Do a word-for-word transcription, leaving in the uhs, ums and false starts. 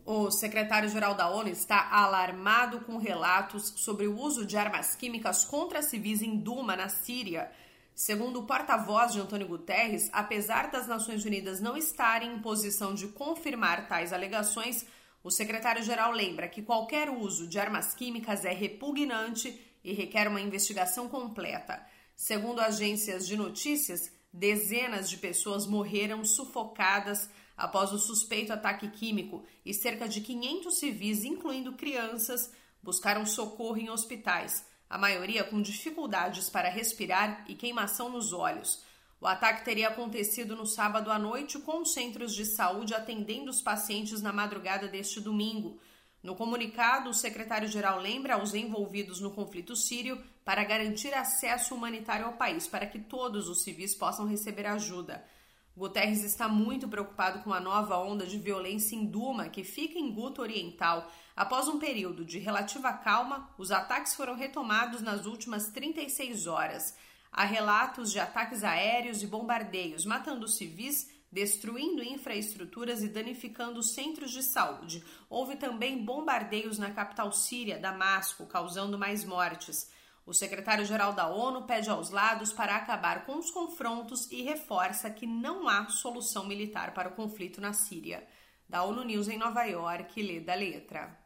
O secretário-geral da ONU está alarmado com relatos sobre o uso de armas químicas contra civis em Duma, na Síria. Segundo o porta-voz de Antônio Guterres, apesar das Nações Unidas não estarem em posição de confirmar tais alegações, o secretário-geral lembra que qualquer uso de armas químicas é repugnante e requer uma investigação completa. Segundo agências de notícias, dezenas de pessoas morreram sufocadas após o suspeito ataque químico e cerca de quinhentos civis, incluindo crianças, buscaram socorro em hospitais, a maioria com dificuldades para respirar e queimação nos olhos. O ataque teria acontecido no sábado à noite, com os centros de saúde atendendo os pacientes na madrugada deste domingo. No comunicado, o secretário-geral lembra aos envolvidos no conflito sírio para garantir acesso humanitário ao país, para que todos os civis possam receber ajuda. Guterres está muito preocupado com a nova onda de violência em Duma, que fica em Guta Oriental. Após um período de relativa calma, os ataques foram retomados nas últimas trinta e seis horas. Há relatos de ataques aéreos e bombardeios, matando civis, destruindo infraestruturas e danificando centros de saúde. Houve também bombardeios na capital síria, Damasco, causando mais mortes. O secretário-geral da ONU pede aos lados para acabar com os confrontos e reforça que não há solução militar para o conflito na Síria. Da ONU News em Nova York, lê da letra.